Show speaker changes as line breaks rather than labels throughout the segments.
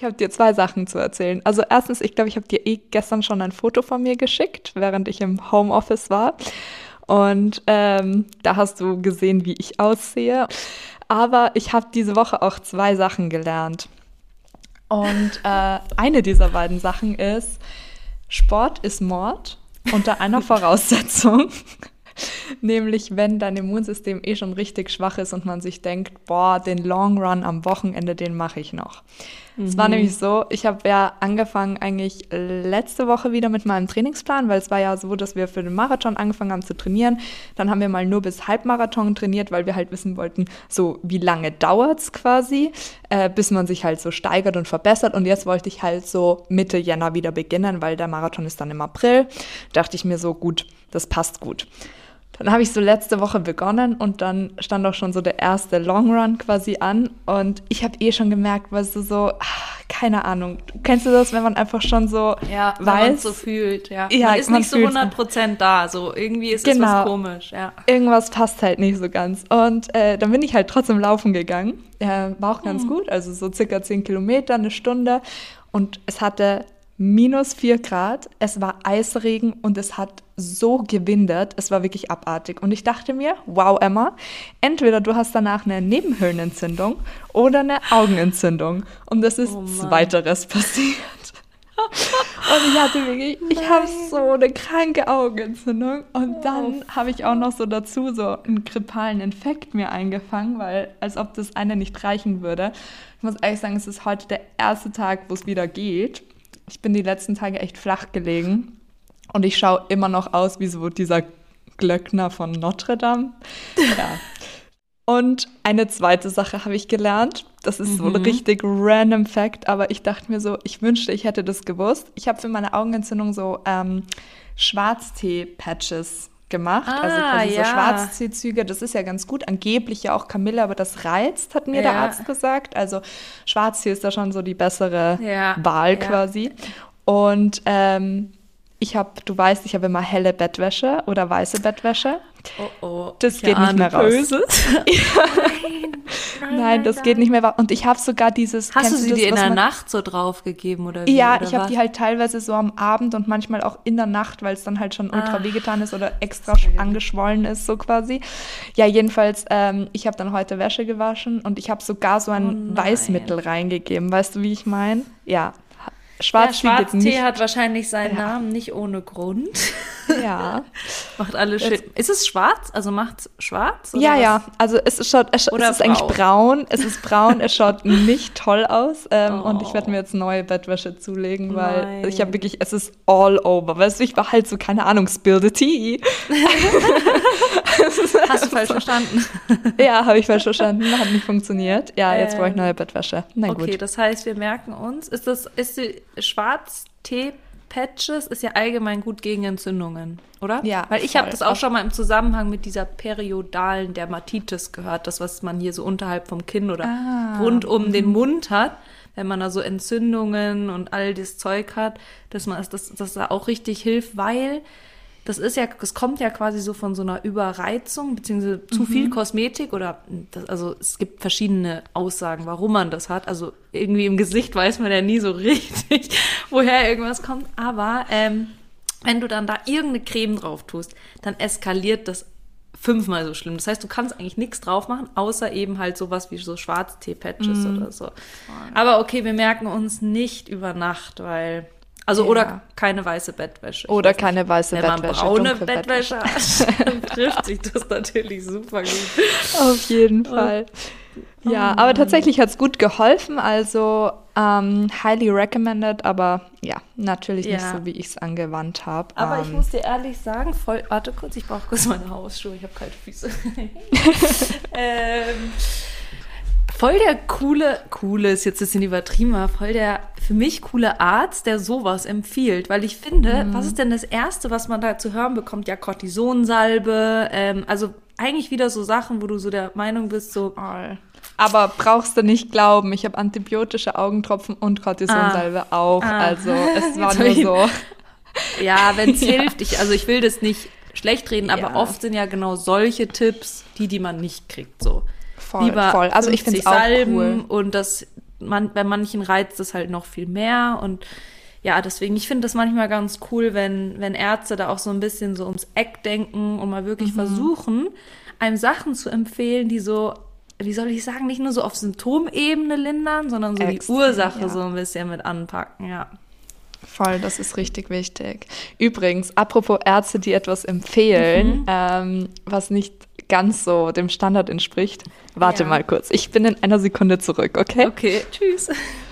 habe dir 2 Sachen zu erzählen. Also erstens, ich glaube, ich habe dir gestern schon ein Foto von mir geschickt, während ich im Homeoffice war. Und da hast du gesehen, wie ich aussehe. Aber ich habe diese Woche auch 2 Sachen gelernt. Und eine dieser beiden Sachen ist, Sport ist Mord unter einer Voraussetzung. Nämlich, wenn dein Immunsystem schon richtig schwach ist und man sich denkt, boah, den Long Run am Wochenende, den mache ich noch. Es war nämlich so, ich habe ja angefangen eigentlich letzte Woche wieder mit meinem Trainingsplan, weil es war ja so, dass wir für den Marathon angefangen haben zu trainieren. Dann haben wir mal nur bis Halbmarathon trainiert, weil wir halt wissen wollten, so wie lange dauert's quasi, bis man sich halt so steigert und verbessert. Und jetzt wollte ich halt so Mitte Jänner wieder beginnen, weil der Marathon ist dann im April. Dachte ich mir so, gut, das passt gut. Dann habe ich so letzte Woche begonnen und dann stand auch schon so der erste Long Run quasi an und ich habe schon gemerkt, weißt du, so, keine Ahnung, kennst du das, wenn man einfach schon so weiß?
Man so fühlt, ja. Man ist nicht so 100% da, so irgendwie ist es was komisch, ja.
Irgendwas passt halt nicht so ganz und dann bin ich halt trotzdem laufen gegangen, war auch ganz gut, also so circa 10 Kilometer, eine Stunde und es hatte -4 Grad, es war Eisregen und es hat so gewindert, es war wirklich abartig. Und ich dachte mir, wow, Emma, entweder du hast danach eine Nebenhöhlenentzündung oder eine Augenentzündung. Und das ist zweiteres passiert. Und ich hatte wirklich, ich habe so eine kranke Augenentzündung. Und dann habe ich auch noch so dazu so einen grippalen Infekt mir eingefangen, weil als ob das eine nicht reichen würde. Ich muss ehrlich sagen, es ist heute der erste Tag, wo es wieder geht. Ich bin die letzten Tage echt flach gelegen und ich schaue immer noch aus wie so dieser Glöckner von Notre Dame. Ja. Und eine zweite Sache habe ich gelernt. Das ist so ein richtig random Fact, aber ich dachte mir so, ich wünschte, ich hätte das gewusst. Ich habe für meine Augenentzündung so Schwarztee-Patches gemacht, also quasi so Schwarzteezüge, das ist ja ganz gut, angeblich ja auch Kamille, aber das reizt, hat mir der Arzt gesagt, also Schwarztee ist da schon so die bessere Wahl quasi und du weißt, ich habe immer helle Bettwäsche oder weiße Bettwäsche.
Oh,
das geht nicht mehr raus.
Böses.
Nein, das geht nicht mehr raus. Und ich habe sogar dieses...
Hast du sie dir in der Nacht so draufgegeben oder wie?
Ja,
oder
ich habe die halt teilweise so am Abend und manchmal auch in der Nacht, weil es dann halt schon ultra wehgetan ist oder extra angeschwollen ist, so quasi. Ja, jedenfalls, ich habe dann heute Wäsche gewaschen und ich habe sogar so ein Weißmittel reingegeben. Weißt du, wie ich meine? Ja.
Schwarztee hat wahrscheinlich seinen Namen nicht ohne Grund.
Ja.
Macht alles schön. Ist es schwarz? Also macht's schwarz?
Oder ja. Also es ist eigentlich braun. Es ist braun. Es schaut nicht toll aus. Und ich werde mir jetzt neue Bettwäsche zulegen, weil ich habe wirklich, es ist all over. Weißt du, ich war halt so, keine Ahnung, spill the tea.
Hast du falsch verstanden?
Ja, habe ich falsch verstanden. Hat nicht funktioniert. Ja, jetzt brauche ich neue Bettwäsche. Na gut.
Okay, das heißt, wir merken uns, ist die Schwarztee-Patches ist ja allgemein gut gegen Entzündungen, oder?
Ja.
Weil ich habe das auch schon mal im Zusammenhang mit dieser periodalen Dermatitis gehört, das, was man hier so unterhalb vom Kinn oder rund um den Mund hat, wenn man da so Entzündungen und all das Zeug hat, dass da auch richtig hilft, weil das kommt ja quasi so von so einer Überreizung, beziehungsweise zu viel Kosmetik also es gibt verschiedene Aussagen, warum man das hat. Also irgendwie im Gesicht weiß man ja nie so richtig, woher irgendwas kommt. Aber wenn du dann da irgendeine Creme drauf tust, dann eskaliert das 5-mal so schlimm. Das heißt, du kannst eigentlich nichts drauf machen, außer eben halt sowas wie so Schwarztee-Patches oder so. Aber okay, wir merken uns nicht über Nacht, weil... Also oder keine weiße Bettwäsche.
Oder keine weiße Bettwäsche.
Wenn man braune Bettwäsche hat, dann trifft sich das natürlich super gut.
Auf jeden Fall. Ja, aber tatsächlich hat es gut geholfen. Also highly recommended, aber ja, natürlich nicht so, wie ich es angewandt habe.
Aber ich muss dir ehrlich sagen, warte kurz, ich brauche kurz meine Hausschuhe, ich habe kalte Füße. Voll der coole ist jetzt ein bisschen übertrieben, aber voll der für mich coole Arzt, der sowas empfiehlt. Weil ich finde, was ist denn das Erste, was man da zu hören bekommt? Ja, Cortisonsalbe, also eigentlich wieder so Sachen, wo du so der Meinung bist, so...
Aber brauchst du nicht glauben, ich habe antibiotische Augentropfen und Cortisonsalbe auch. Also es war nur so...
Ja, wenn es hilft. Ich will das nicht schlecht reden, aber oft sind ja genau solche Tipps, die man nicht kriegt, so.
Voll. Also ich finde es auch
Salben
cool.
Und das bei manchen reizt es halt noch viel mehr und ja, deswegen, ich finde das manchmal ganz cool, wenn Ärzte da auch so ein bisschen so ums Eck denken und mal wirklich versuchen, einem Sachen zu empfehlen, die so, wie soll ich sagen, nicht nur so auf Symptomebene lindern, sondern so die Ursache so ein bisschen mit anpacken, ja.
Voll, das ist richtig wichtig. Übrigens, apropos Ärzte, die etwas empfehlen, was nicht ganz so dem Standard entspricht. Warte mal kurz, ich bin in einer Sekunde zurück, okay?
Okay, tschüss.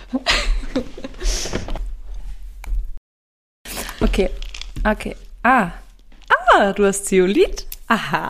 Okay. Du hast Zeolit? Aha.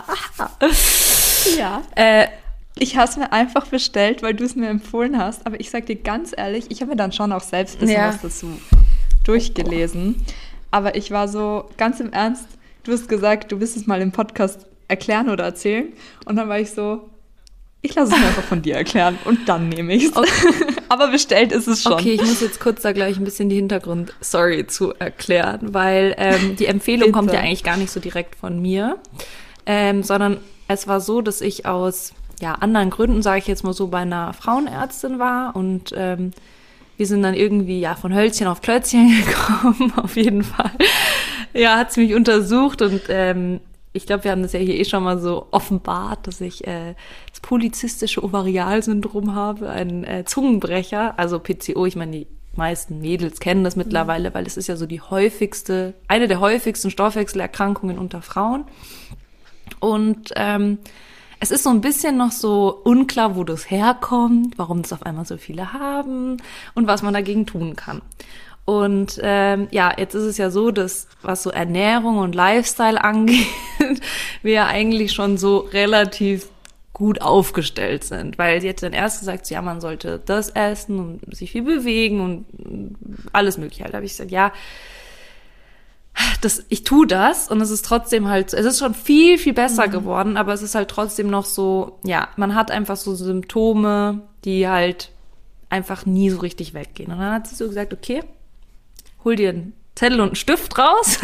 Ja. Ich habe es mir einfach bestellt, weil du es mir empfohlen hast. Aber ich sag dir ganz ehrlich, ich habe mir dann schon auch selbst ein bisschen was dazu durchgelesen. Aber ich war so, ganz im Ernst, du hast gesagt, du willst es mal im Podcast erklären oder erzählen. Und dann war ich so, ich lasse es mir einfach von dir erklären und dann nehme ich es. Okay. Aber bestellt ist es schon.
Okay, ich muss jetzt kurz da gleich ein bisschen die Hintergrundstory zu erklären, weil die Empfehlung kommt ja eigentlich gar nicht so direkt von mir, sondern es war so, dass ich aus anderen Gründen, sage ich jetzt mal so, bei einer Frauenärztin war und wir sind dann irgendwie von Hölzchen auf Klötzchen gekommen, auf jeden Fall. Ja, hat sie mich untersucht und ich glaube, wir haben das ja hier schon mal so offenbart, dass ich das polyzystische Ovarialsyndrom habe, ein Zungenbrecher, also PCO. Ich meine, die meisten Mädels kennen das mittlerweile, weil es ist ja so eine der häufigsten Stoffwechselerkrankungen unter Frauen. Und es ist so ein bisschen noch so unklar, wo das herkommt, warum das auf einmal so viele haben und was man dagegen tun kann. Und jetzt ist es ja so, dass was so Ernährung und Lifestyle angeht, wir ja eigentlich schon so relativ gut aufgestellt sind. Weil sie hat dann erst gesagt, ja, man sollte das essen und sich viel bewegen und alles mögliche. Da habe ich gesagt, ja, ich tue das und es ist trotzdem halt, es ist schon viel, viel besser geworden, aber es ist halt trotzdem noch so, man hat einfach so Symptome, die halt einfach nie so richtig weggehen. Und dann hat sie so gesagt, okay, hol dir einen Zettel und einen Stift raus.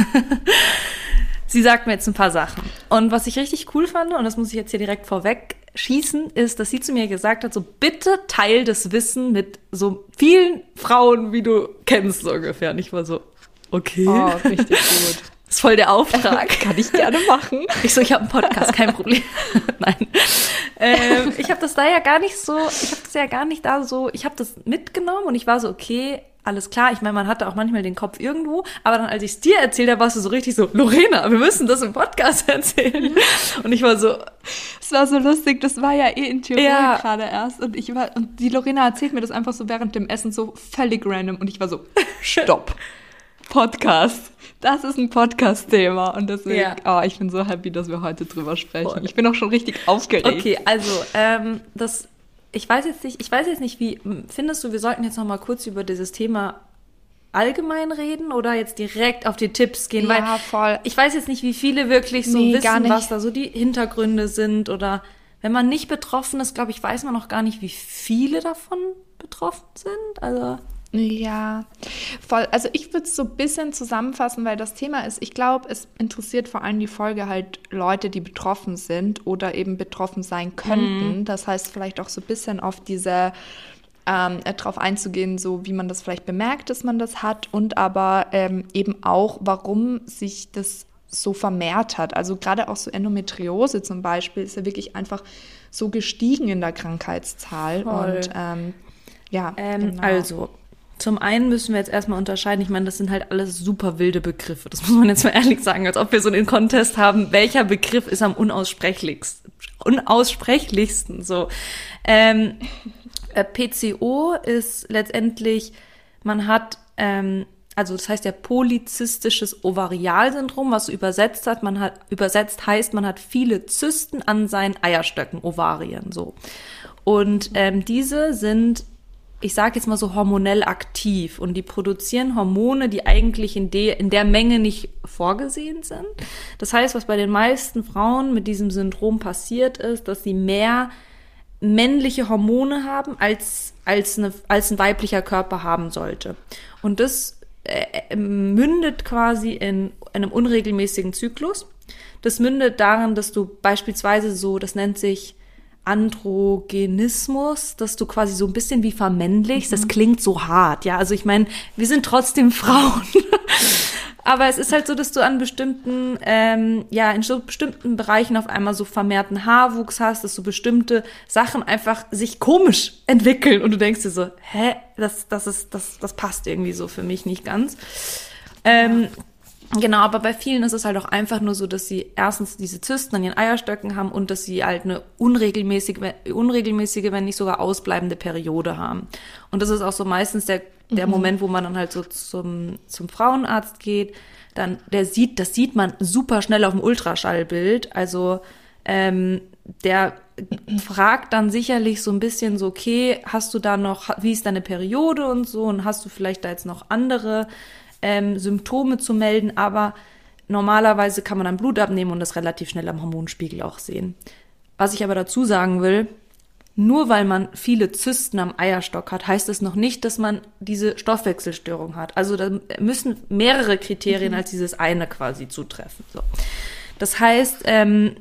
Sie sagt mir jetzt ein paar Sachen. Und was ich richtig cool fand, und das muss ich jetzt hier direkt vorweg schießen, ist, dass sie zu mir gesagt hat, so bitte teil das Wissen mit so vielen Frauen, wie du kennst, so ungefähr. Und ich war so, okay.
Oh, richtig gut.
Das ist voll der Auftrag.
Kann ich gerne machen.
Ich so, ich habe einen Podcast, kein Problem. Nein. Ich habe das da ja gar nicht so, ich habe das mitgenommen und ich war so, okay, alles klar. Ich meine, man hatte auch manchmal den Kopf irgendwo, aber dann, als ich es dir erzählt habe, warst du so richtig so, Lorena, wir müssen das im Podcast erzählen. Und ich war so,
es war so lustig, das war ja in Tirol gerade erst und die Lorena erzählt mir das einfach so während dem Essen so völlig random und ich war so, stopp. Podcast. Das ist ein Podcast-Thema und deswegen, ich bin so happy, dass wir heute drüber sprechen. Voll. Ich bin auch schon richtig aufgeregt.
Okay, also, ich weiß jetzt nicht, wie findest du, wir sollten jetzt noch mal kurz über dieses Thema allgemein reden oder jetzt direkt auf die Tipps gehen?
Ja,
weil
voll.
Ich weiß jetzt nicht, wie viele wirklich so wissen, was da so die Hintergründe sind oder wenn man nicht betroffen ist, glaube ich, weiß man noch gar nicht, wie viele davon betroffen sind. Also
ja, voll. Also ich würde es so ein bisschen zusammenfassen, weil das Thema ist, ich glaube, es interessiert vor allem die Folge halt Leute, die betroffen sind oder eben betroffen sein könnten. Das heißt, vielleicht auch so ein bisschen auf diese, drauf einzugehen, so wie man das vielleicht bemerkt, dass man das hat und aber eben auch, warum sich das so vermehrt hat. Also gerade auch so Endometriose zum Beispiel ist ja wirklich einfach so gestiegen in der Krankheitszahl. Voll. Und genau.
Also zum einen müssen wir jetzt erstmal unterscheiden, ich meine, das sind halt alles super wilde Begriffe, das muss man jetzt mal ehrlich sagen, als ob wir so einen Contest haben, welcher Begriff ist am unaussprechlichsten, so. PCO ist letztendlich, man hat, also das heißt ja polyzystisches Ovarialsyndrom, was so übersetzt heißt, man hat viele Zysten an seinen Eierstöcken, Ovarien, so. Und diese sind, ich sage jetzt mal so hormonell aktiv und die produzieren Hormone, die eigentlich in der Menge nicht vorgesehen sind. Das heißt, was bei den meisten Frauen mit diesem Syndrom passiert ist, dass sie mehr männliche Hormone haben, als ein weiblicher Körper haben sollte. Und das mündet quasi in einem unregelmäßigen Zyklus. Das mündet darin, dass du beispielsweise so, das nennt sich Androgenismus, dass du quasi so ein bisschen wie vermännlichst. Das klingt so hart, ja. Also ich meine, wir sind trotzdem Frauen. Aber es ist halt so, dass du an bestimmten, in so bestimmten Bereichen auf einmal so vermehrten Haarwuchs hast, dass so bestimmte Sachen einfach sich komisch entwickeln. Und du denkst dir so, das passt irgendwie so für mich nicht ganz. Genau, aber bei vielen ist es halt auch einfach nur so, dass sie erstens diese Zysten an ihren Eierstöcken haben und dass sie halt eine unregelmäßige, wenn nicht sogar ausbleibende Periode haben. Und das ist auch so meistens der Moment, wo man dann halt so zum Frauenarzt geht. Dann, das sieht man super schnell auf dem Ultraschallbild. Also, der fragt dann sicherlich so ein bisschen so, okay, hast du da noch, wie ist deine Periode und so, und hast du vielleicht da jetzt noch andere Symptome zu melden, aber normalerweise kann man dann Blut abnehmen und das relativ schnell am Hormonspiegel auch sehen. Was ich aber dazu sagen will, nur weil man viele Zysten am Eierstock hat, heißt es noch nicht, dass man diese Stoffwechselstörung hat. Also da müssen mehrere Kriterien als dieses eine quasi zutreffen. So. Das heißt, wenn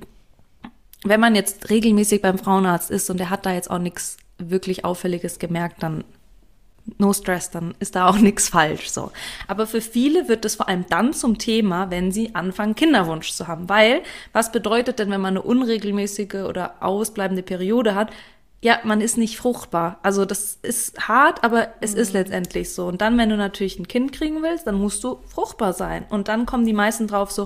man jetzt regelmäßig beim Frauenarzt ist und der hat da jetzt auch nichts wirklich Auffälliges gemerkt, dann no stress, dann ist da auch nichts falsch, so. Aber für viele wird es vor allem dann zum Thema, wenn sie anfangen, Kinderwunsch zu haben. Weil, was bedeutet denn, wenn man eine unregelmäßige oder ausbleibende Periode hat? Ja, man ist nicht fruchtbar. Also das ist hart, aber es ist letztendlich so. Und dann, wenn du natürlich ein Kind kriegen willst, dann musst du fruchtbar sein. Und dann kommen die meisten drauf so,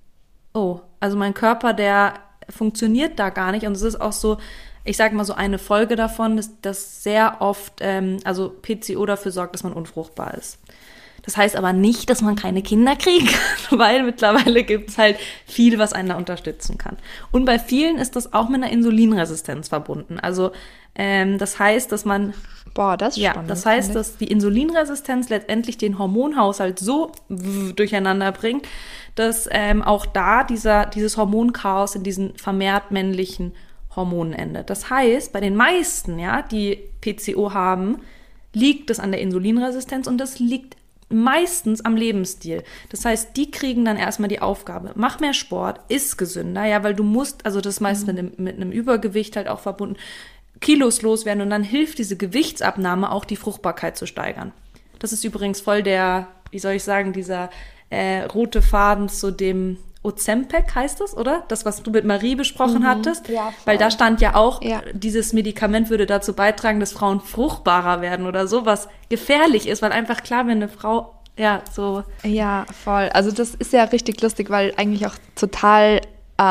oh, also mein Körper, der funktioniert da gar nicht. Und es ist auch so, ich sage mal so eine Folge davon, dass sehr oft, also PCO dafür sorgt, dass man unfruchtbar ist. Das heißt aber nicht, dass man keine Kinder kriegen kann, weil mittlerweile gibt es halt viel, was einen da unterstützen kann. Und bei vielen ist das auch mit einer Insulinresistenz verbunden. Also das heißt, dass man
das ist spannend,
das heißt, dass die Insulinresistenz letztendlich den Hormonhaushalt so durcheinander bringt, dass auch da dieses Hormonchaos in diesen vermehrt männlichen Hormonen endet. Das heißt, bei den meisten, ja, die PCO haben, liegt es an der Insulinresistenz und das liegt meistens am Lebensstil. Das heißt, die kriegen dann erstmal die Aufgabe, mach mehr Sport, iss gesünder, ja, weil du musst, also das ist meist mit einem Übergewicht halt auch verbunden, Kilos loswerden und dann hilft diese Gewichtsabnahme auch, die Fruchtbarkeit zu steigern. Das ist übrigens voll der, wie soll ich sagen, dieser rote Faden zu dem Ozempic heißt das, oder? Das, was du mit Marie besprochen hattest. Ja, weil da stand ja auch, dieses Medikament würde dazu beitragen, dass Frauen fruchtbarer werden oder so, was gefährlich ist, weil einfach klar, wenn eine Frau, so.
Ja, voll. Also das ist ja richtig lustig, weil eigentlich auch total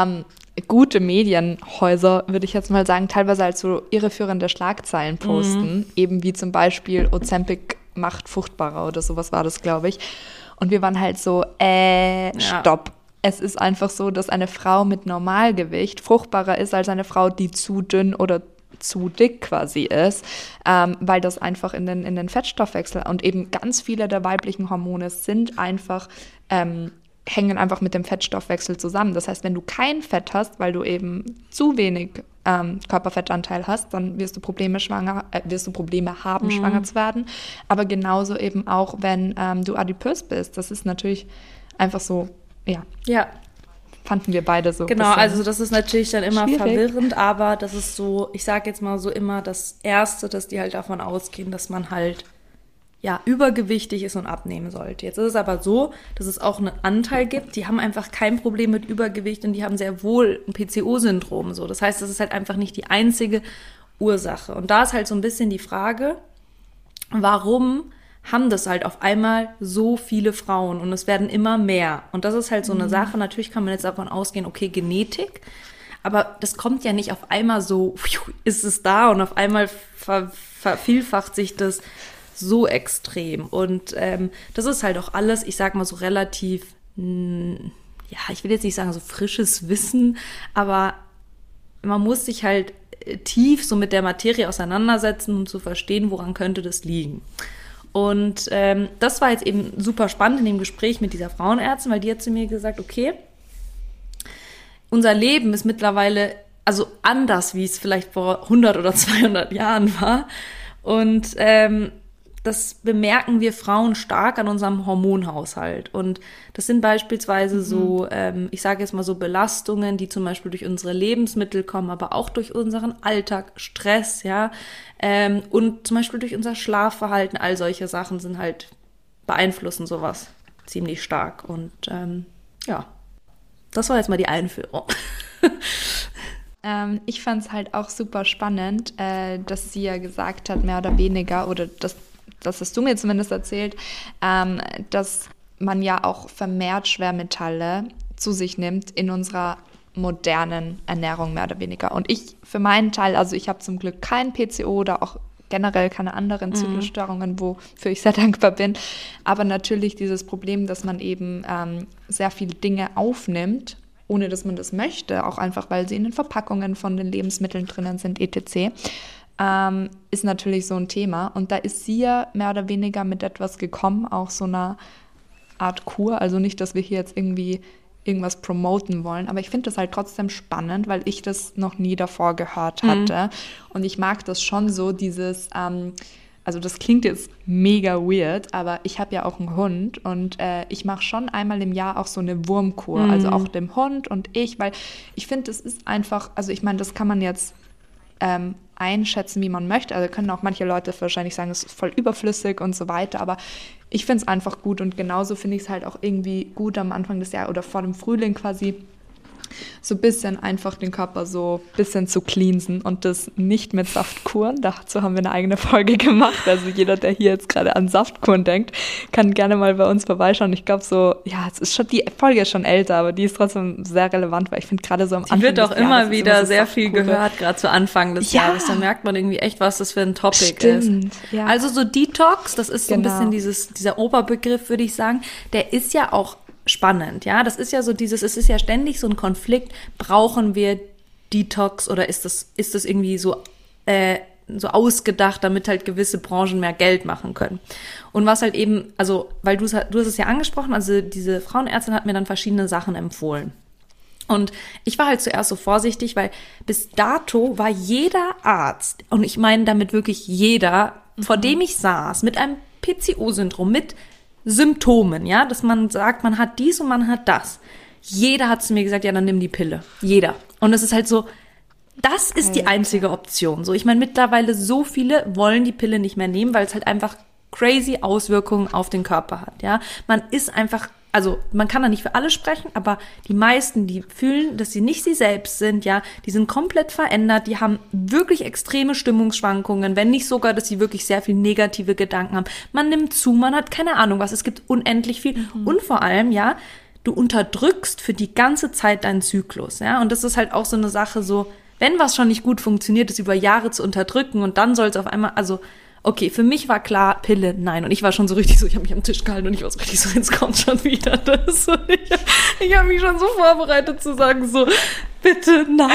gute Medienhäuser, würde ich jetzt mal sagen, teilweise als so irreführende Schlagzeilen posten, eben wie zum Beispiel Ozempic macht fruchtbarer oder sowas war das, glaube ich. Und wir waren halt so, stopp. Es ist einfach so, dass eine Frau mit Normalgewicht fruchtbarer ist als eine Frau, die zu dünn oder zu dick quasi ist, weil das einfach in den Fettstoffwechsel und eben ganz viele der weiblichen Hormone sind einfach, hängen einfach mit dem Fettstoffwechsel zusammen. Das heißt, wenn du kein Fett hast, weil du eben zu wenig Körperfettanteil hast, dann wirst du Probleme haben, schwanger zu werden. Aber genauso eben auch, wenn du adipös bist. Das ist natürlich einfach so, ja. Fanden wir beide so.
Genau, also das ist natürlich dann immer verwirrend, aber das ist so, ich sage jetzt mal so immer das Erste, dass die halt davon ausgehen, dass man halt übergewichtig ist und abnehmen sollte. Jetzt ist es aber so, dass es auch einen Anteil gibt, die haben einfach kein Problem mit Übergewicht und die haben sehr wohl ein PCO-Syndrom. So. Das heißt, das ist halt einfach nicht die einzige Ursache. Und da ist halt so ein bisschen die Frage, warum haben das halt auf einmal so viele Frauen und es werden immer mehr. Und das ist halt so eine Sache, natürlich kann man jetzt davon ausgehen, okay, Genetik, aber das kommt ja nicht auf einmal so, ist es da und auf einmal vervielfacht sich das so extrem. Und das ist halt auch alles, ich sag mal so relativ, ich will jetzt nicht sagen so frisches Wissen, aber man muss sich halt tief so mit der Materie auseinandersetzen, um zu verstehen, woran könnte das liegen. Und das war jetzt eben super spannend in dem Gespräch mit dieser Frauenärztin, weil die hat zu mir gesagt, okay, unser Leben ist mittlerweile also anders, wie es vielleicht vor 100 oder 200 Jahren war. Und das bemerken wir Frauen stark an unserem Hormonhaushalt. Und das sind beispielsweise so, ich sage jetzt mal so Belastungen, die zum Beispiel durch unsere Lebensmittel kommen, aber auch durch unseren Alltag, Stress, ja, und zum Beispiel durch unser Schlafverhalten. All solche Sachen sind halt, beeinflussen sowas ziemlich stark. Und ja, das war jetzt mal die Einführung.
Ich fand es halt auch super spannend, dass sie ja gesagt hat, mehr oder weniger, oder das hast du mir zumindest erzählt, dass man ja auch vermehrt Schwermetalle zu sich nimmt in unserer modernen Ernährung, mehr oder weniger. Und ich für meinen Teil, also ich habe zum Glück kein PCO oder auch generell keine anderen Zyklusstörungen, wofür ich sehr dankbar bin. Aber natürlich dieses Problem, dass man eben sehr viele Dinge aufnimmt, ohne dass man das möchte, auch einfach, weil sie in den Verpackungen von den Lebensmitteln drinnen sind, etc., ist natürlich so ein Thema. Und da ist sie ja mehr oder weniger mit etwas gekommen, auch so einer Art Kur. Also nicht, dass wir hier jetzt irgendwie irgendwas promoten wollen, aber ich finde das halt trotzdem spannend, weil ich das noch nie davor gehört hatte. Und ich mag das schon so, dieses, also das klingt jetzt mega weird, aber ich habe ja auch einen Hund und ich mache schon einmal im Jahr auch so eine Wurmkur, also auch dem Hund und ich, weil ich finde, das ist einfach, also ich meine, das kann man jetzt einschätzen, wie man möchte. Also können auch manche Leute wahrscheinlich sagen, es ist voll überflüssig und so weiter, aber ich finde es einfach gut und genauso finde ich es halt auch irgendwie gut am Anfang des Jahres oder vor dem Frühling quasi so ein bisschen einfach den Körper so ein bisschen zu cleansen und das nicht mit Saftkuren. Dazu haben wir eine eigene Folge gemacht. Also jeder, der hier jetzt gerade an Saftkuren denkt, kann gerne mal bei uns vorbeischauen. Ich glaube so, ja, es ist schon, die Folge ist schon älter, aber die ist trotzdem sehr relevant, weil ich finde gerade so am Anfang
des Jahres. Die wird auch immer wieder
so
sehr viel gehört, gerade zu Anfang des Jahres. Da merkt man irgendwie echt, was das für ein Topic ist. Ja. Also so Detox, das ist so ein bisschen dieser Oberbegriff, würde ich sagen, der ist ja auch spannend, ja, das ist ja so es ist ja ständig so ein Konflikt, brauchen wir Detox oder ist das irgendwie so ausgedacht, damit halt gewisse Branchen mehr Geld machen können. Und was halt eben, also, weil du hast es ja angesprochen, also diese Frauenärztin hat mir dann verschiedene Sachen empfohlen. Und ich war halt zuerst so vorsichtig, weil bis dato war jeder Arzt, und ich meine damit wirklich jeder, vor dem ich saß, mit einem PCO-Syndrom, mit Symptomen, ja, dass man sagt, man hat dies und man hat das. Jeder hat zu mir gesagt, ja, dann nimm die Pille. Jeder. Und es ist halt so, das ist die einzige Option. So, ich meine, mittlerweile so viele wollen die Pille nicht mehr nehmen, weil es halt einfach crazy Auswirkungen auf den Körper hat, ja. Man ist einfach, also man kann da nicht für alle sprechen, aber die meisten, die fühlen, dass sie nicht sie selbst sind, ja, die sind komplett verändert, die haben wirklich extreme Stimmungsschwankungen, wenn nicht sogar, dass sie wirklich sehr viel negative Gedanken haben. Man nimmt zu, man hat keine Ahnung was, es gibt unendlich viel und vor allem, ja, du unterdrückst für die ganze Zeit deinen Zyklus, ja, und das ist halt auch so eine Sache so, wenn was schon nicht gut funktioniert, ist über Jahre zu unterdrücken und dann soll es auf einmal, also okay, für mich war klar, Pille, nein. Und ich war schon so richtig so, ich habe mich am Tisch gehalten und ich war so richtig so, jetzt kommt schon wieder das. Und ich habe mich schon so vorbereitet zu sagen so, bitte, nein.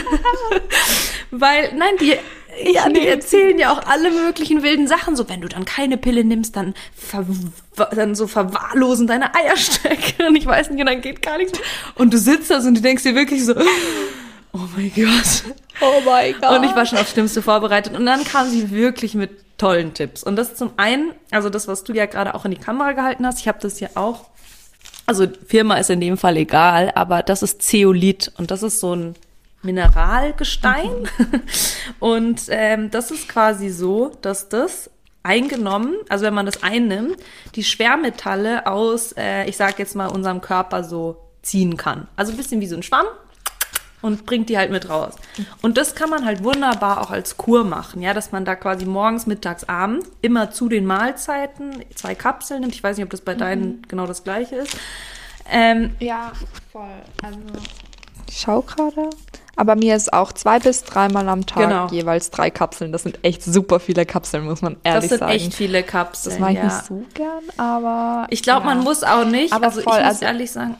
Weil, nein, die erzählen ja auch alle möglichen wilden Sachen. So, wenn du dann keine Pille nimmst, dann so verwahrlosen deine Eierstöcke. Und ich weiß nicht, und dann geht gar nichts. Und du sitzt da so und du denkst dir wirklich so, oh mein Gott.
Oh mein Gott.
Und ich war schon aufs Schlimmste vorbereitet. Und dann kam sie wirklich mit tollen Tipps. Und das zum einen, also das, was du ja gerade auch in die Kamera gehalten hast, ich habe das hier auch, also Firma ist in dem Fall egal, aber das ist Zeolit und das ist so ein Mineralgestein. Und das ist quasi so, dass das eingenommen, also wenn man das einnimmt, die Schwermetalle aus, ich sag jetzt mal, unserem Körper so ziehen kann. Also ein bisschen wie so ein Schwamm. Und bringt die halt mit raus. Und das kann man halt wunderbar auch als Kur machen, ja, dass man da quasi morgens, mittags, abends immer zu den Mahlzeiten 2 Kapseln nimmt. Ich weiß nicht, ob das bei deinen genau das Gleiche ist.
Ja, voll. Also ich schau gerade. Aber mir ist auch 2 bis 3 Mal am Tag jeweils 3 Kapseln. Das sind echt super viele Kapseln, muss man ehrlich sagen.
Das sind echt viele Kapseln,
das mache ich nicht so gern, aber
ich glaube, man muss auch nicht.
Aber
also
voll,
ich muss ehrlich sagen,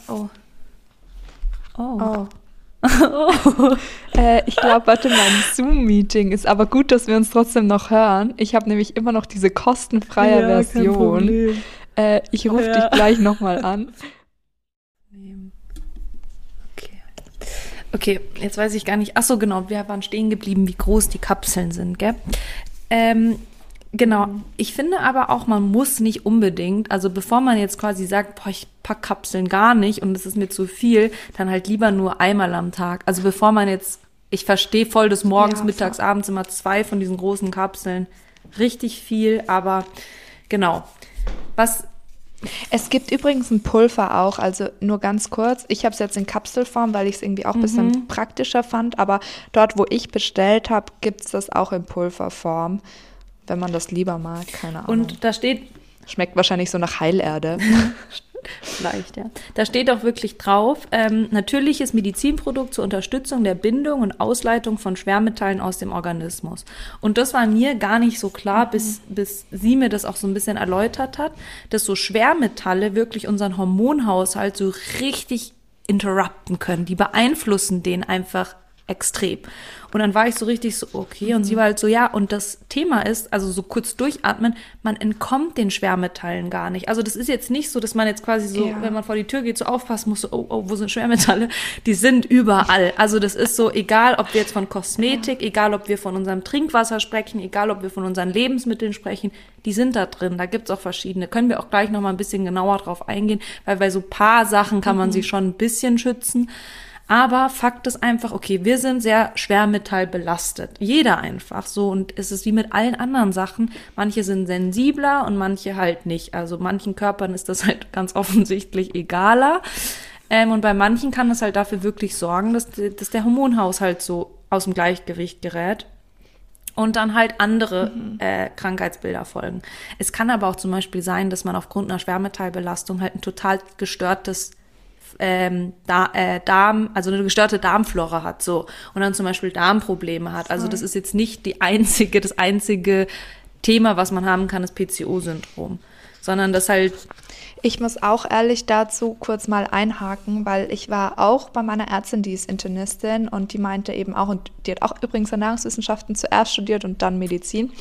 ich glaube, warte, mein Zoom-Meeting ist aber gut, dass wir uns trotzdem noch hören. Ich habe nämlich immer noch diese kostenfreie Version. Ich rufe dich gleich nochmal an.
Okay, jetzt weiß ich gar nicht. Ach so, genau, wir waren stehen geblieben, wie groß die Kapseln sind, gell? Genau. Ich finde aber auch, man muss nicht unbedingt, also bevor man jetzt quasi sagt, boah, ich pack Kapseln gar nicht und es ist mir zu viel, dann halt lieber nur einmal am Tag. Also bevor man jetzt, ich verstehe voll, dass morgens, mittags, abends immer 2 von diesen großen Kapseln, richtig viel, aber genau.
Es gibt übrigens ein Pulver auch, also nur ganz kurz. Ich habe es jetzt in Kapselform, weil ich es irgendwie auch ein bisschen praktischer fand. Aber dort, wo ich bestellt habe, gibt es das auch in Pulverform, wenn man das lieber mag, keine Ahnung.
Und da steht...
Schmeckt wahrscheinlich so nach Heilerde.
Vielleicht, ja. Da steht auch wirklich drauf, natürliches Medizinprodukt zur Unterstützung der Bindung und Ausleitung von Schwermetallen aus dem Organismus. Und das war mir gar nicht so klar, bis sie mir das auch so ein bisschen erläutert hat, dass so Schwermetalle wirklich unseren Hormonhaushalt so richtig interrupten können. Die beeinflussen den einfach extrem. Und dann war ich so richtig so, okay, und sie war halt so, ja, und das Thema ist, also so kurz durchatmen, man entkommt den Schwermetallen gar nicht. Also das ist jetzt nicht so, dass man jetzt quasi so, wenn man vor die Tür geht, so aufpassen muss, so, oh, wo sind Schwermetalle? Die sind überall. Also das ist so, egal, ob wir jetzt von Kosmetik, egal, ob wir von unserem Trinkwasser sprechen, egal, ob wir von unseren Lebensmitteln sprechen, die sind da drin. Da gibt's auch verschiedene. Können wir auch gleich noch mal ein bisschen genauer drauf eingehen, weil bei so paar Sachen kann man sich schon ein bisschen schützen. Aber Fakt ist einfach, okay, wir sind sehr schwermetallbelastet. Jeder einfach so. Und es ist wie mit allen anderen Sachen. Manche sind sensibler und manche halt nicht. Also manchen Körpern ist das halt ganz offensichtlich egaler. Und bei manchen kann es halt dafür wirklich sorgen, dass der Hormonhaushalt so aus dem Gleichgewicht gerät. Und dann halt andere Krankheitsbilder folgen. Es kann aber auch zum Beispiel sein, dass man aufgrund einer Schwermetallbelastung halt ein total gestörtes also eine gestörte Darmflora hat, so. Und dann zum Beispiel Darmprobleme hat. Also das ist jetzt nicht das einzige Thema, was man haben kann, das PCO-Syndrom. Sondern das halt...
Ich muss auch ehrlich dazu kurz mal einhaken, weil ich war auch bei meiner Ärztin, die ist Internistin und die meinte eben auch, und die hat auch übrigens Ernährungswissenschaften zuerst studiert und dann Medizin.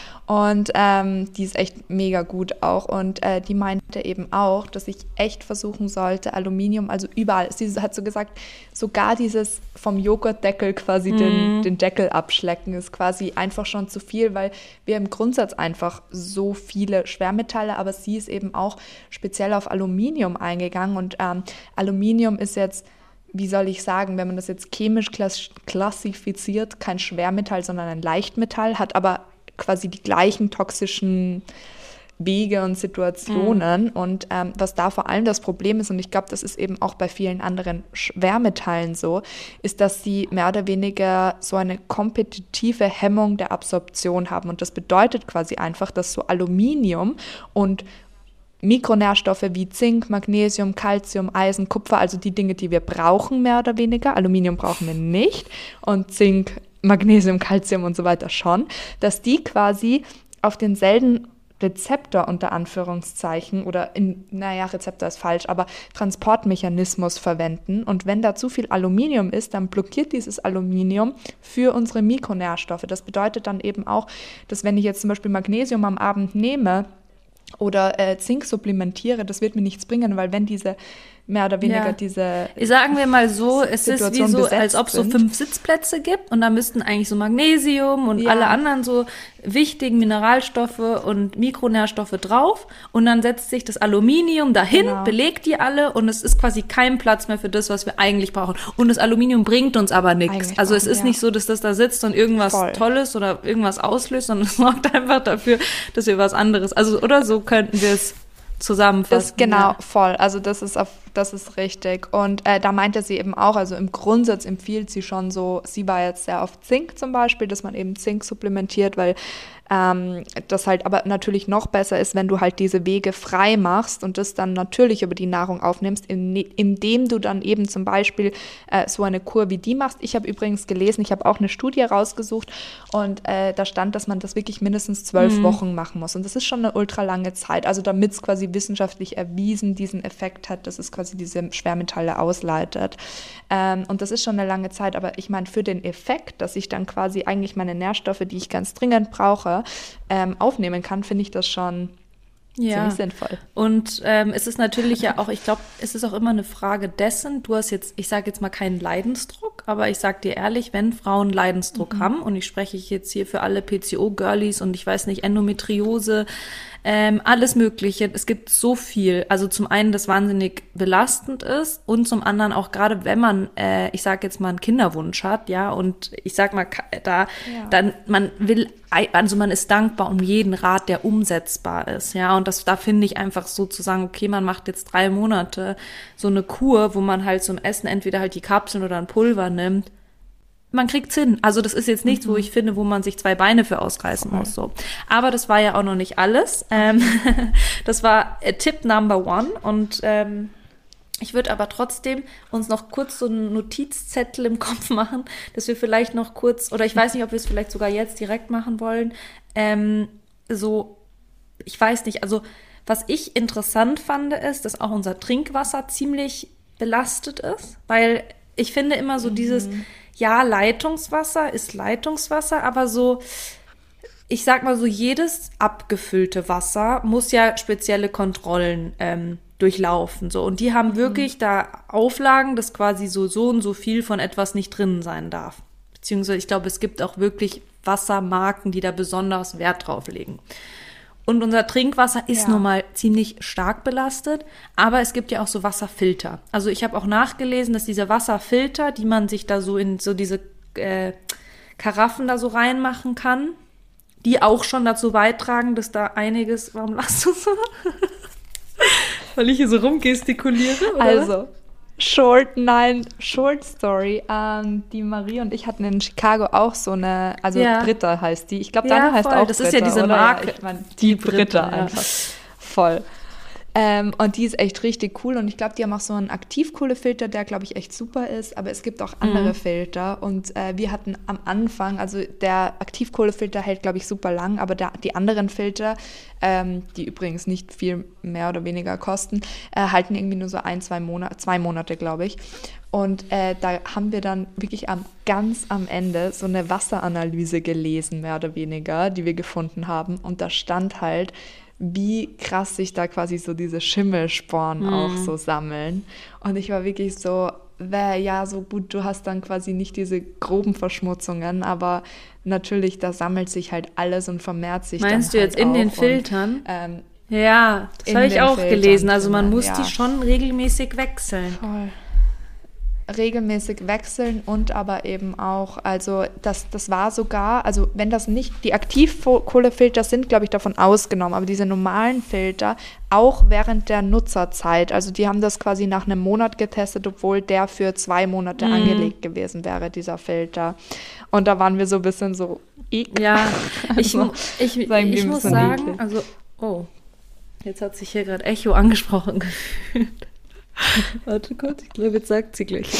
Und die ist echt mega gut auch. Und die meinte eben auch, dass ich echt versuchen sollte, Aluminium, also überall, sie hat so gesagt, sogar dieses vom Joghurtdeckel quasi den Deckel abschlecken, ist quasi einfach schon zu viel, weil wir im Grundsatz einfach so viele Schwermetalle, aber sie ist eben auch speziell auf Aluminium eingegangen. Und Aluminium ist jetzt, wie soll ich sagen, wenn man das jetzt chemisch klassifiziert, kein Schwermetall, sondern ein Leichtmetall, hat aber quasi die gleichen toxischen Wege und Situationen. Und was da vor allem das Problem ist, und ich glaube, das ist eben auch bei vielen anderen Schwermetallen so, ist, dass sie mehr oder weniger so eine kompetitive Hemmung der Absorption haben. Und das bedeutet quasi einfach, dass so Aluminium und Mikronährstoffe wie Zink, Magnesium, Calcium, Eisen, Kupfer, also die Dinge, die wir brauchen, mehr oder weniger. Aluminium brauchen wir nicht und Zink, Magnesium, Calcium und so weiter schon, dass die quasi auf denselben Rezeptor unter Anführungszeichen oder Rezeptor ist falsch, aber Transportmechanismus verwenden. Und wenn da zu viel Aluminium ist, dann blockiert dieses Aluminium für unsere Mikronährstoffe. Das bedeutet dann eben auch, dass wenn ich jetzt zum Beispiel Magnesium am Abend nehme oder Zink supplementiere, das wird mir nichts bringen, weil wenn diese mehr oder weniger diese
sagen wir mal so, es
Situation
ist wie so, als ob es so 5 Sitzplätze gibt und da müssten eigentlich so Magnesium und alle anderen so wichtigen Mineralstoffe und Mikronährstoffe drauf und dann setzt sich das Aluminium dahin, belegt die alle und es ist quasi kein Platz mehr für das, was wir eigentlich brauchen. Und das Aluminium bringt uns aber nichts. Also es ist nicht so, dass das da sitzt und irgendwas Tolles oder irgendwas auslöst, sondern es sorgt einfach dafür, dass wir was anderes, also oder so könnten wir es zusammenfassen.
Voll. Also das ist richtig. Und da meinte sie eben auch, also im Grundsatz empfiehlt sie schon so, sie war jetzt sehr auf Zink zum Beispiel, dass man eben Zink supplementiert, weil das halt aber natürlich noch besser ist, wenn du halt diese Wege frei machst und das dann natürlich über die Nahrung aufnimmst, indem du dann eben zum Beispiel so eine Kur wie die machst. Ich habe übrigens gelesen, ich habe auch eine Studie rausgesucht und da stand, dass man das wirklich mindestens 12 Wochen machen muss. Und das ist schon eine ultra lange Zeit, also damit es quasi wissenschaftlich erwiesen diesen Effekt hat, dass es quasi diese Schwermetalle ausleitet. Und das ist schon eine lange Zeit, aber ich meine, für den Effekt, dass ich dann quasi eigentlich meine Nährstoffe, die ich ganz dringend brauche, aufnehmen kann, finde ich das schon ziemlich sinnvoll.
Und es ist natürlich ja auch, ich glaube, es ist auch immer eine Frage dessen, du hast jetzt, ich sage jetzt mal keinen Leidensdruck, Leidensdruck, aber ich sag dir ehrlich, wenn Frauen Leidensdruck haben, und ich spreche jetzt hier für alle PCO-Girlies und ich weiß nicht, Endometriose, alles Mögliche. Es gibt so viel. Also zum einen, das wahnsinnig belastend ist und zum anderen auch gerade, wenn man, ich sag jetzt mal, einen Kinderwunsch hat, ja, und ich sag mal, dann, man will, also man ist dankbar um jeden Rat, der umsetzbar ist, ja, und da finde ich einfach so zu sagen, okay, man macht jetzt 3 Monate so eine Kur, wo man halt zum Essen entweder halt die Kapseln oder ein Pulver nimmt. Man kriegt's hin. Also das ist jetzt nichts, wo ich finde, wo man sich 2 Beine für ausreißen muss. So. Aber das war ja auch noch nicht alles. Das war Tipp Number 1. Und ich würde aber trotzdem uns noch kurz so einen Notizzettel im Kopf machen, dass wir vielleicht noch kurz, oder ich weiß nicht, ob wir es vielleicht sogar jetzt direkt machen wollen, ich weiß nicht, also was ich interessant fand, ist, dass auch unser Trinkwasser ziemlich belastet ist, weil ich finde immer so dieses, ja, Leitungswasser ist Leitungswasser, aber so, ich sag mal so, jedes abgefüllte Wasser muss ja spezielle Kontrollen durchlaufen, so. Und die haben wirklich da Auflagen, dass quasi so und so viel von etwas nicht drin sein darf. Beziehungsweise, ich glaube, es gibt auch wirklich Wassermarken, die da besonders Wert drauf legen. Und unser Trinkwasser ist nun mal ziemlich stark belastet, aber es gibt ja auch so Wasserfilter. Also ich habe auch nachgelesen, dass diese Wasserfilter, die man sich da so in so diese Karaffen da so reinmachen kann, die auch schon dazu beitragen, dass da einiges, warum lachst du so? Weil ich hier so rumgestikuliere, oder?
Also, Short Story. Die Marie und ich hatten in Chicago auch so eine, also Britta heißt die. Ich glaube, deine heißt auch
das
Britta,
ist ja diese
oder?
Marke.
Ja, ich mein, die Britta einfach. Voll. Und die ist echt richtig cool und ich glaube, die haben auch so einen Aktivkohlefilter, der, glaube ich, echt super ist, aber es gibt auch andere Filter und wir hatten am Anfang, also der Aktivkohlefilter hält, glaube ich, super lang, aber die anderen Filter, die übrigens nicht viel mehr oder weniger kosten, halten irgendwie nur so 2 Monate, glaube ich. Und da haben wir dann wirklich ganz am Ende so eine Wasseranalyse gelesen, mehr oder weniger, die wir gefunden haben und da stand halt, wie krass sich da quasi so diese Schimmelsporen auch so sammeln. Und ich war wirklich so, ja, so gut, du hast dann quasi nicht diese groben Verschmutzungen, aber natürlich, da sammelt sich halt alles und vermehrt sich.
Meinst du
dann
jetzt
halt
in
auch.
den Filtern?
Und,
ja, das habe ich auch gelesen. Also man muss die schon regelmäßig wechseln.
Voll. Regelmäßig wechseln und aber eben auch, also das war sogar, also wenn das nicht, die Aktivkohlefilter sind, glaube ich, davon ausgenommen, aber diese normalen Filter auch während der Nutzerzeit, also die haben das quasi nach einem Monat getestet, obwohl der für 2 Monate angelegt gewesen wäre, dieser Filter. Und da waren wir so ein bisschen so,
ja, ich muss sagen,
eklig.
also, jetzt hat sich hier gerade Echo angesprochen gefühlt. Warte kurz, ich glaube, jetzt sagt sie gleich.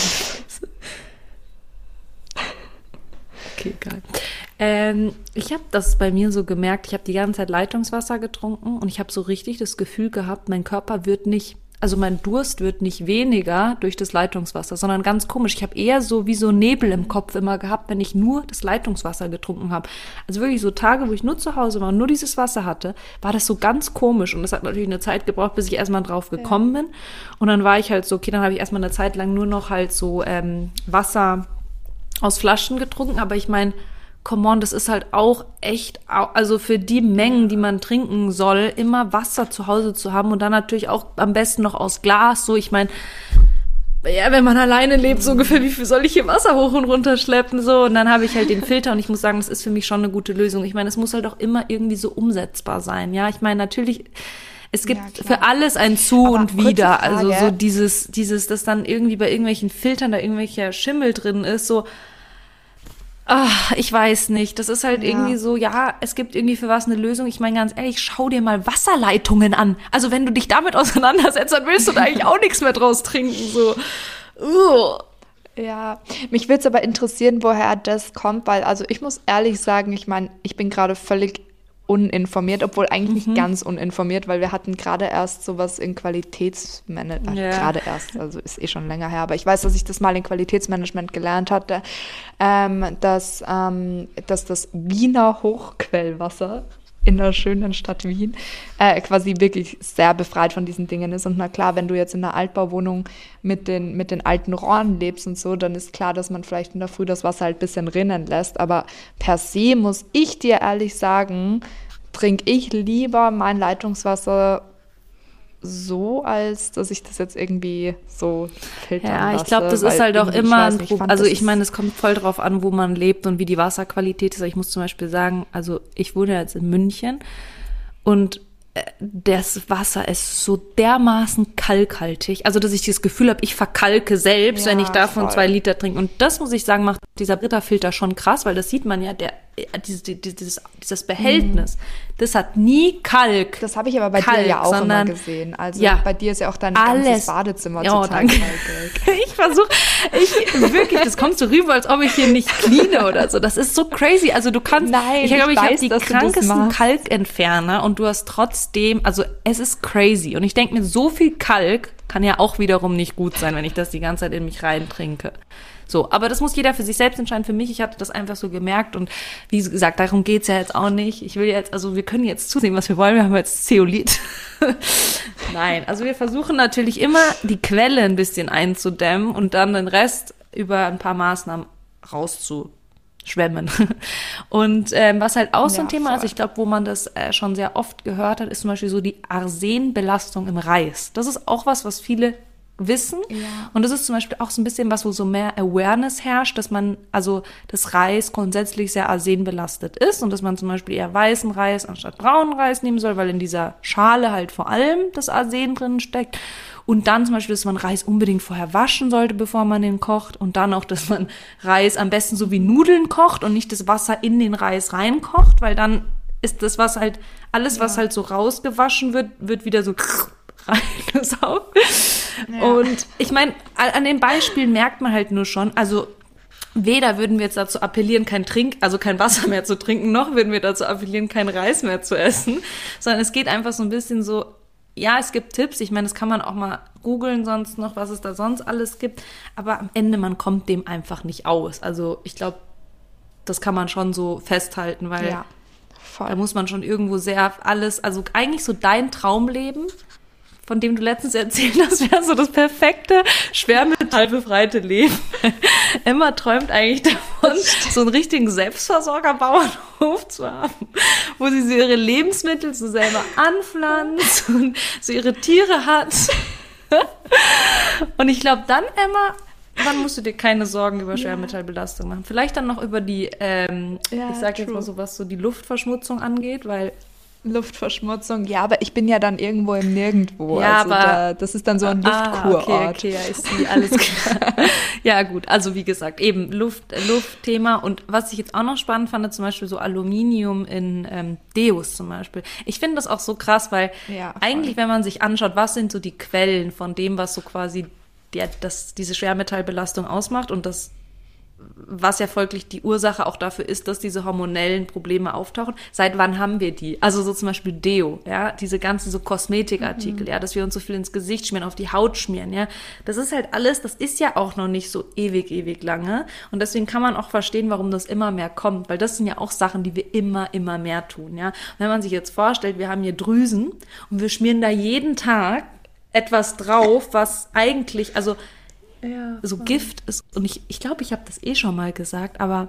Okay, egal. Ich habe das bei mir so gemerkt, ich habe die ganze Zeit Leitungswasser getrunken und ich habe so richtig das Gefühl gehabt, mein Körper wird nicht, also mein Durst wird nicht weniger durch das Leitungswasser, sondern ganz komisch. Ich habe eher so wie so Nebel im Kopf immer gehabt, wenn ich nur das Leitungswasser getrunken habe. Also wirklich so Tage, wo ich nur zu Hause war und nur dieses Wasser hatte, war das so ganz komisch. Und das hat natürlich eine Zeit gebraucht, bis ich erstmal drauf gekommen bin. Und dann war ich halt so, okay, dann habe ich erstmal eine Zeit lang nur noch halt so Wasser aus Flaschen getrunken. Aber ich meine, come on, das ist halt auch echt, also für die Mengen, die man trinken soll, immer Wasser zu Hause zu haben und dann natürlich auch am besten noch aus Glas. So, ich meine, ja, wenn man alleine lebt, so ungefähr, wie viel soll ich hier Wasser hoch und runter schleppen? So, und dann habe ich halt den Filter und ich muss sagen, das ist für mich schon eine gute Lösung. Ich meine, es muss halt auch immer irgendwie so umsetzbar sein. Ja, ich meine, natürlich, es gibt für alles ein Zu aber und Wider. Also so dieses, dass dann irgendwie bei irgendwelchen Filtern da irgendwelcher Schimmel drin ist, so, ich weiß nicht. Das ist halt irgendwie so, ja, es gibt irgendwie für was eine Lösung. Ich meine, ganz ehrlich, schau dir mal Wasserleitungen an. Also wenn du dich damit auseinandersetzt, dann willst du da eigentlich auch nichts mehr draus trinken. So.
Ja, mich würde es aber interessieren, woher das kommt, weil, also ich muss ehrlich sagen, ich meine, ich bin gerade völlig uninformiert, obwohl eigentlich nicht ganz uninformiert, weil wir hatten gerade erst sowas in Qualitätsmanagement, gerade erst, also ist eh schon länger her, aber ich weiß, dass ich das mal in Qualitätsmanagement gelernt hatte, dass das Wiener Hochquellwasser in der schönen Stadt Wien quasi wirklich sehr befreit von diesen Dingen ist. Und na klar, wenn du jetzt in einer Altbauwohnung mit den alten Rohren lebst und so, dann ist klar, dass man vielleicht in der Früh das Wasser halt ein bisschen rinnen lässt. Aber per se muss ich dir ehrlich sagen, trinke ich lieber mein Leitungswasser so, als dass ich das jetzt irgendwie so filtern lasse.
Ja, ich glaube, das ist halt auch immer ein Problem. Also ich meine, es kommt voll drauf an, wo man lebt und wie die Wasserqualität ist. Ich muss zum Beispiel sagen, also ich wohne jetzt in München und das Wasser ist so dermaßen kalkhaltig, also dass ich das Gefühl habe, ich verkalke selbst, wenn ich davon 2 Liter trinke. Und das, muss ich sagen, macht dieser Brita-Filter schon krass, weil das sieht man ja, dieses Behältnis, das hat nie Kalk.
Das habe ich aber bei dir ja auch immer gesehen. Also bei dir ist ja auch dein ganzes Badezimmer total kalkig. Wirklich, das kommt so rüber, als ob ich hier nicht cleane oder so. Das ist so crazy. Also du kannst, ich glaube, ich habe die krankesten Kalkentferner und du hast trotzdem, also es ist crazy. Und ich denke mir, so viel Kalk kann ja auch wiederum nicht gut sein, wenn ich das die ganze Zeit in mich reintrinke. So, aber das muss jeder für sich selbst entscheiden. Für mich, ich hatte das einfach so gemerkt und wie gesagt, darum geht's ja jetzt auch nicht. Ich will jetzt, also wir können jetzt zusehen, was wir wollen. Wir haben jetzt Zeolit. Nein, also wir versuchen natürlich immer, die Quelle ein bisschen einzudämmen und dann den Rest über ein paar Maßnahmen rauszuschwemmen. Und was halt auch so ein Thema ist, ich glaube, wo man das schon sehr oft gehört hat, ist zum Beispiel so die Arsenbelastung im Reis. Das ist auch was viele wissen. Ja. Und das ist zum Beispiel auch so ein bisschen was, wo so mehr Awareness herrscht, dass man, also das Reis grundsätzlich sehr arsenbelastet ist und dass man zum Beispiel eher weißen Reis anstatt braunen Reis nehmen soll, weil in dieser Schale halt vor allem das Arsen drin steckt. Und dann zum Beispiel, dass man Reis unbedingt vorher waschen sollte, bevor man den kocht. Und dann auch, dass man Reis am besten so wie Nudeln kocht und nicht das Wasser in den Reis reinkocht, weil dann ist das, was halt, alles, was halt so rausgewaschen wird wieder so reingesaugt. Ja. Und ich meine, an den Beispielen merkt man halt nur schon, also weder würden wir jetzt dazu appellieren, kein Wasser mehr zu trinken, noch würden wir dazu appellieren, kein Reis mehr zu essen, sondern es geht einfach so ein bisschen so, ja, es gibt Tipps, ich meine, das kann man auch mal googeln sonst noch, was es da sonst alles gibt, aber am Ende, man kommt dem einfach nicht aus. Also ich glaube, das kann man schon so festhalten, weil da muss man schon irgendwo sehr alles, also eigentlich so dein Traumleben, von dem du letztens erzählt hast, wäre so das perfekte, schwermetallbefreite Leben. Emma träumt eigentlich davon, so einen richtigen Selbstversorgerbauernhof zu haben, wo sie so ihre Lebensmittel so selber anpflanzt und so ihre Tiere hat. Und ich glaube dann, Emma, dann musst du dir keine Sorgen über Schwermetallbelastung machen. Vielleicht dann noch über die, ich sag jetzt mal so, was so die Luftverschmutzung angeht, weil Luftverschmutzung, ja, aber ich bin ja dann irgendwo im Nirgendwo. Ja, also aber das ist dann so ein Luftkurort.
Okay, ja, ich sehe, alles klar. Ja, gut, also wie gesagt, eben Luftthema. Und was ich jetzt auch noch spannend fand, zum Beispiel so Aluminium in Deos zum Beispiel. Ich finde das auch so krass, weil eigentlich, wenn man sich anschaut, was sind so die Quellen von dem, was so quasi diese Schwermetallbelastung ausmacht und das, was ja folglich die Ursache auch dafür ist, dass diese hormonellen Probleme auftauchen. Seit wann haben wir die? Also so zum Beispiel Deo, ja, diese ganzen so Kosmetikartikel, ja, dass wir uns so viel ins Gesicht schmieren, auf die Haut schmieren, ja. Das ist halt alles, das ist ja auch noch nicht so ewig lange. Und deswegen kann man auch verstehen, warum das immer mehr kommt, weil das sind ja auch Sachen, die wir immer mehr tun, ja. Und wenn man sich jetzt vorstellt, wir haben hier Drüsen und wir schmieren da jeden Tag etwas drauf, was eigentlich, also so Gift ist, und ich glaube, ich habe das schon mal gesagt, aber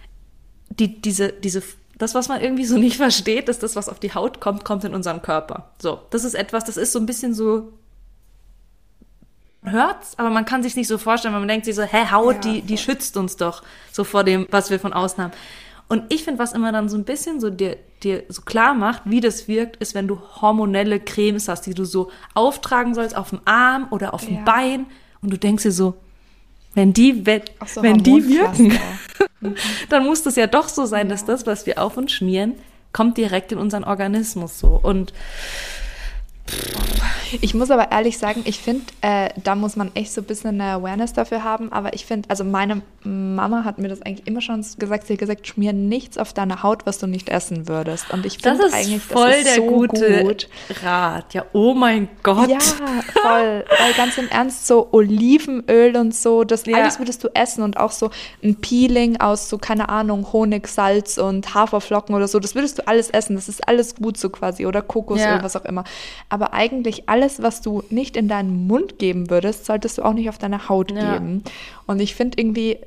das, was man irgendwie so nicht versteht, ist das, was auf die Haut kommt in unseren Körper. So, das ist etwas, das ist so ein bisschen so, man hört's, aber man kann sich's nicht so vorstellen, weil man denkt sich so, Haut, die schützt uns doch so vor dem, was wir von außen haben. Und ich finde, was immer dann so ein bisschen so dir so klar macht, wie das wirkt, ist, wenn du hormonelle Cremes hast, die du so auftragen sollst auf dem Arm oder auf dem Bein. Und du denkst dir so, wenn die wirken, dann muss das ja doch so sein, dass das, was wir auf uns schmieren, kommt direkt in unseren Organismus so. Und
Ich muss aber ehrlich sagen, ich finde, da muss man echt so ein bisschen eine Awareness dafür haben. Aber ich finde, also meine Mama hat mir das eigentlich immer schon gesagt. Sie hat gesagt, schmier nichts auf deine Haut, was du nicht essen würdest. Und ich finde eigentlich,
voll
das ist
der
so
gute
gut.
Rat. Ja, oh mein Gott.
Ja, voll. Weil ganz im Ernst, so Olivenöl und so, das alles würdest du essen. Und auch so ein Peeling aus so, keine Ahnung, Honig, Salz und Haferflocken oder so, das würdest du alles essen. Das ist alles gut so quasi. Oder Kokosöl, was auch immer. Aber eigentlich alles, was du nicht in deinen Mund geben würdest, solltest du auch nicht auf deine Haut geben. Und ich finde irgendwie,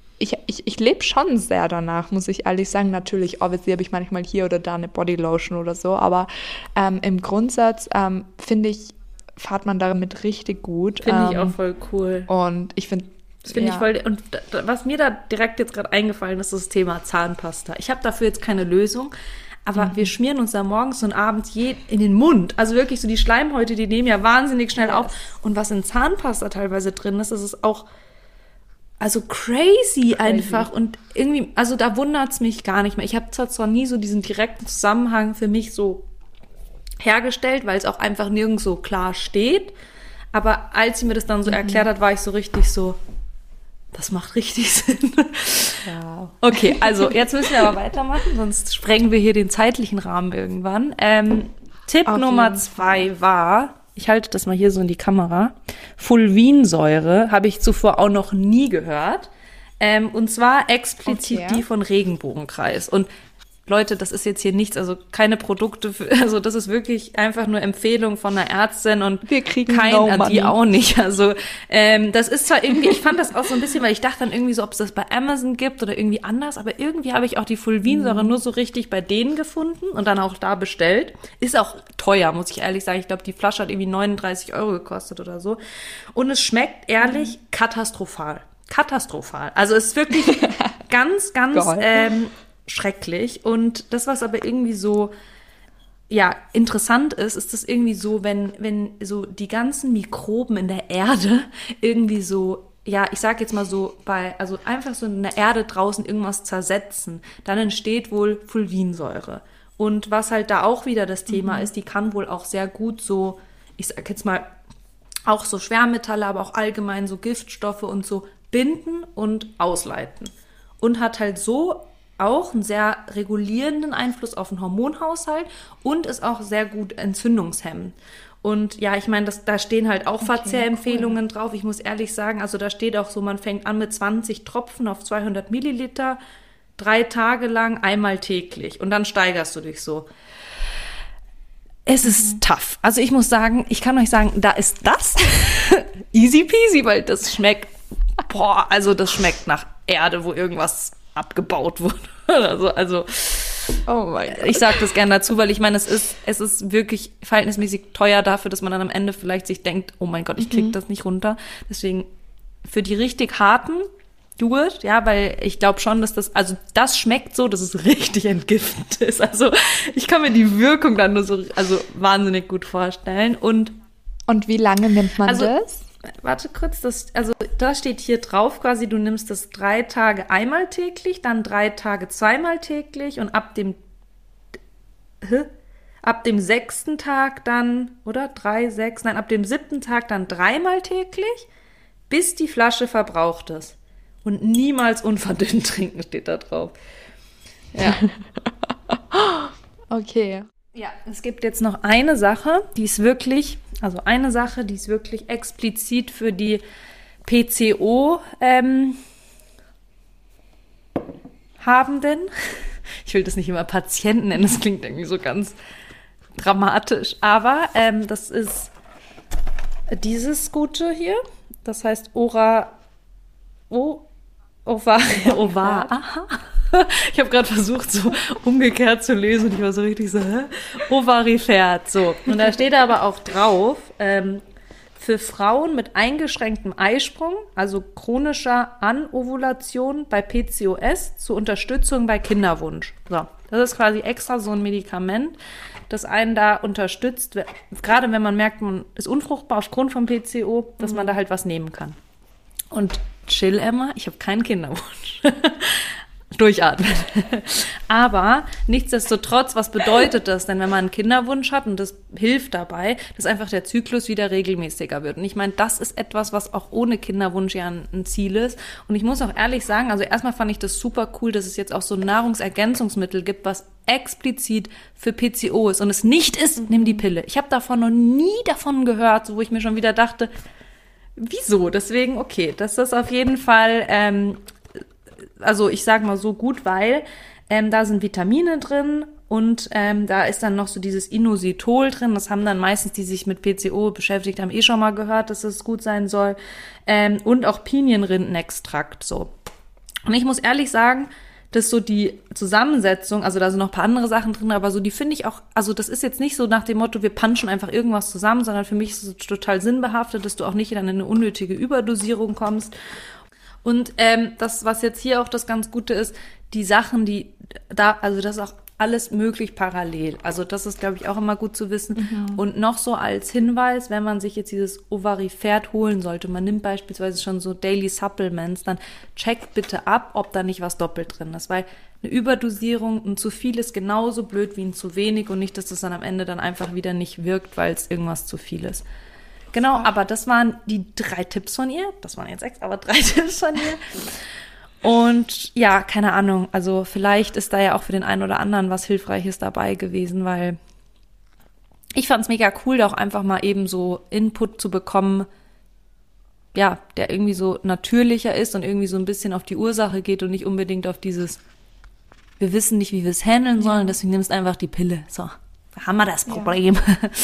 ich lebe schon sehr danach, muss ich ehrlich sagen. Natürlich, obviously habe ich manchmal hier oder da eine Bodylotion oder so, aber im Grundsatz finde ich, fährt man damit richtig gut.
Finde ich auch voll cool.
Und ich finde,
das finde ich voll. Und was mir da direkt jetzt gerade eingefallen ist, das Thema Zahnpasta. Ich habe dafür jetzt keine Lösung. Aber wir schmieren uns da morgens und abends in den Mund. Also wirklich so die Schleimhäute, die nehmen ja wahnsinnig schnell auf. Und was in Zahnpasta teilweise drin ist, das ist auch also crazy einfach. Und irgendwie, also da wundert's mich gar nicht mehr. Ich habe zwar nie so diesen direkten Zusammenhang für mich so hergestellt, weil es auch einfach nirgends so klar steht. Aber als sie mir das dann so erklärt hat, war ich so richtig so, das macht richtig Sinn.
ja.
Okay, also jetzt müssen wir aber weitermachen, sonst sprengen wir hier den zeitlichen Rahmen irgendwann. Tipp Nummer 2 war, ich halte das mal hier so in die Kamera, Fulvinsäure, habe ich zuvor auch noch nie gehört. Und zwar explizit die von Regenbogenkreis. Und Leute, das ist jetzt hier nichts, also keine Produkte, also das ist wirklich einfach nur Empfehlung von einer Ärztin und
wir kriegen
die auch nicht. Also das ist zwar irgendwie, ich fand das auch so ein bisschen, weil ich dachte dann irgendwie so, ob es das bei Amazon gibt oder irgendwie anders, aber irgendwie habe ich auch die Fulvinsäure nur so richtig bei denen gefunden und dann auch da bestellt. Ist auch teuer, muss ich ehrlich sagen. Ich glaube, die Flasche hat irgendwie 39 € gekostet oder so. Und es schmeckt ehrlich katastrophal. Katastrophal. Also es ist wirklich ganz, ganz schrecklich. Und das, was aber irgendwie so, ja, interessant ist, ist das irgendwie so, wenn so die ganzen Mikroben in der Erde irgendwie so, ja, ich sag jetzt mal so, also einfach so in der Erde draußen irgendwas zersetzen, dann entsteht wohl Fulvinsäure. Und was halt da auch wieder das Thema ist, die kann wohl auch sehr gut so, ich sag jetzt mal, auch so Schwermetalle, aber auch allgemein so Giftstoffe und so binden und ausleiten. Und hat halt so auch einen sehr regulierenden Einfluss auf den Hormonhaushalt und ist auch sehr gut entzündungshemmend. Und ja, ich meine, da stehen halt auch Verzehrempfehlungen drauf. Ich muss ehrlich sagen, also da steht auch so, man fängt an mit 20 Tropfen auf 200 Milliliter, 3 Tage lang, einmal täglich. Und dann steigerst du dich so. Es ist tough. Also ich muss sagen, ich kann euch sagen, da ist das easy peasy, weil das schmeckt, also das schmeckt nach Erde, wo irgendwas abgebaut wurde. Also oh mein Gott. Ich sage das gerne dazu, weil ich meine, es ist wirklich verhältnismäßig teuer dafür, dass man dann am Ende vielleicht sich denkt, oh mein Gott, ich krieg das nicht runter. Deswegen für die richtig harten, do it, ja, weil ich glaube schon, dass das schmeckt so, dass es richtig entgiftend ist. Also ich kann mir die Wirkung dann nur so, also wahnsinnig gut vorstellen. Und
wie lange nimmt man das?
Warte kurz, da steht hier drauf quasi, du nimmst das 3 Tage einmal täglich, dann 3 Tage zweimal täglich und ab dem 6. Tag dann, oder? Ab dem 7. Tag dann 3-mal täglich, bis die Flasche verbraucht ist. Und niemals unverdünnt trinken, steht da drauf. Ja.
Okay.
Ja, es gibt jetzt noch eine Sache, die ist wirklich explizit für die PCO Habenden. Ich will das nicht immer Patienten nennen, das klingt irgendwie so ganz dramatisch. Aber das ist dieses Gute hier. Das heißt Ich habe gerade versucht, so umgekehrt zu lesen und ich war so richtig so, Ovarifert, so. Und da steht aber auch drauf, für Frauen mit eingeschränktem Eisprung, also chronischer Anovulation bei PCOS, zur Unterstützung bei Kinderwunsch. So, das ist quasi extra so ein Medikament, das einen da unterstützt, gerade wenn man merkt, man ist unfruchtbar aufgrund vom PCO, dass man da halt was nehmen kann. Und chill, Emma, ich habe keinen Kinderwunsch. durchatmen. Aber nichtsdestotrotz, was bedeutet das denn, wenn man einen Kinderwunsch hat und das hilft dabei, dass einfach der Zyklus wieder regelmäßiger wird? Und ich meine, das ist etwas, was auch ohne Kinderwunsch ja ein Ziel ist. Und ich muss auch ehrlich sagen, also erstmal fand ich das super cool, dass es jetzt auch so ein Nahrungsergänzungsmittel gibt, was explizit für PCO ist und es nicht ist, nimm die Pille. Ich habe davon noch nie gehört, so wo ich mir schon wieder dachte, wieso? Deswegen, okay, das ist auf jeden Fall, also ich sage mal so gut, weil da sind Vitamine drin und da ist dann noch so dieses Inositol drin. Das haben dann meistens, die sich mit PCO beschäftigt haben, schon mal gehört, dass es gut sein soll. Und auch Pinienrindenextrakt so. Und ich muss ehrlich sagen, dass so die Zusammensetzung, also da sind noch ein paar andere Sachen drin, aber so die finde ich auch, also das ist jetzt nicht so nach dem Motto, wir punchen einfach irgendwas zusammen, sondern für mich ist es total sinnbehaftet, dass du auch nicht in eine unnötige Überdosierung kommst. Und das, was jetzt hier auch das ganz Gute ist, die Sachen, die da, also das ist auch alles möglich parallel. Also das ist, glaube ich, auch immer gut zu wissen. Mhm. Und noch so als Hinweis, wenn man sich jetzt dieses Ovarifert holen sollte, man nimmt beispielsweise schon so Daily Supplements, dann checkt bitte ab, ob da nicht was doppelt drin ist. Weil eine Überdosierung, ein zu viel ist genauso blöd wie ein zu wenig und nicht, dass das dann am Ende dann einfach wieder nicht wirkt, weil es irgendwas zu viel ist. Genau, aber das waren die 3 Tipps von ihr. Das waren jetzt 6, aber 3 Tipps von ihr. Und ja, keine Ahnung, also vielleicht ist da ja auch für den einen oder anderen was Hilfreiches dabei gewesen, weil ich fand es mega cool, da auch einfach mal eben so Input zu bekommen, ja, der irgendwie so natürlicher ist und irgendwie so ein bisschen auf die Ursache geht und nicht unbedingt auf dieses, wir wissen nicht, wie wir es handeln sollen, deswegen nimmst einfach die Pille. So, da haben wir das Problem.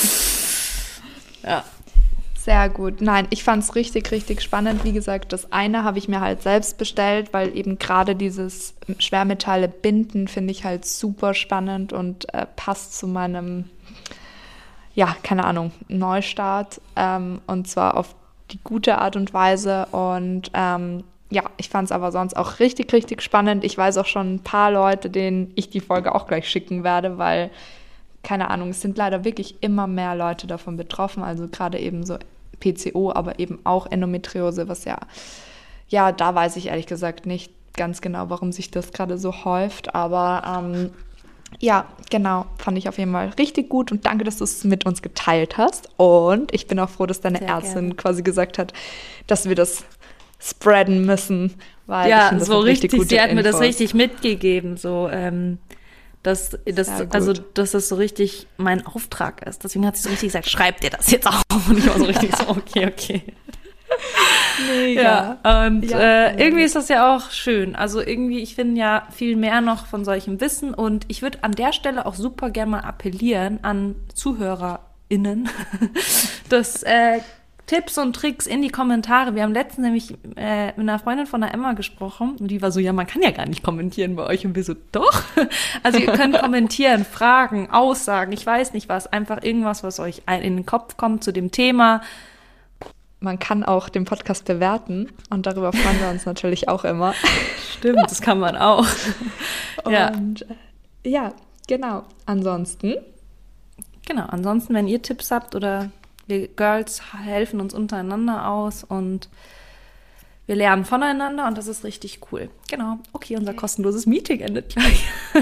Ja. Sehr gut. Nein, ich fand es richtig, richtig spannend. Wie gesagt, das eine habe ich mir halt selbst bestellt, weil eben gerade dieses Schwermetalle binden finde ich halt super spannend und passt zu meinem, ja, keine Ahnung, Neustart. Und zwar auf die gute Art und Weise. Und ja, ich fand es aber sonst auch richtig, richtig spannend. Ich weiß auch schon ein paar Leute, denen ich die Folge auch gleich schicken werde, weil, keine Ahnung, es sind leider wirklich immer mehr Leute davon betroffen. Also gerade eben so PCO, aber eben auch Endometriose, was ja, da weiß ich ehrlich gesagt nicht ganz genau, warum sich das gerade so häuft, aber ja, genau, fand ich auf jeden Fall richtig gut und danke, dass du es mit uns geteilt hast und ich bin auch froh, dass deine Ärztin quasi gesagt hat, dass wir das spreaden müssen, weil
ja,
ich finde, das
so richtig,
gute
sie hat mir das
Infos.
richtig mitgegeben, so, dass das so richtig mein Auftrag ist. Deswegen hat sie so richtig gesagt, schreib dir das jetzt auf. Und ich war so richtig so, okay. Mega. Ja, und irgendwie ist das ja auch schön. Also irgendwie, ich finde ja viel mehr noch von solchem Wissen. Und ich würde an der Stelle auch super gerne mal appellieren an ZuhörerInnen, dass Tipps und Tricks in die Kommentare. Wir haben letztens nämlich mit einer Freundin von der Emma gesprochen und die war so, ja, man kann ja gar nicht kommentieren bei euch. Und wir so, doch. Also ihr könnt kommentieren, Fragen, Aussagen, ich weiß nicht was, einfach irgendwas, was euch in den Kopf kommt zu dem Thema.
Man kann auch den Podcast bewerten und darüber freuen wir uns natürlich auch immer.
Stimmt, das kann man auch.
Und ja, genau. Ansonsten,
wenn ihr Tipps habt oder wir Girls helfen uns untereinander aus und wir lernen voneinander und das ist richtig cool. Genau. Okay, unser kostenloses Meeting endet gleich.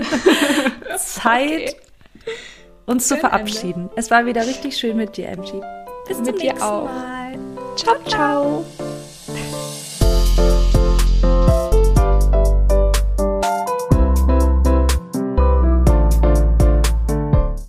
Zeit, uns zu verabschieden. Es war wieder richtig schön mit dir, Emchi. Bis zum nächsten Mal.
Ciao, ciao.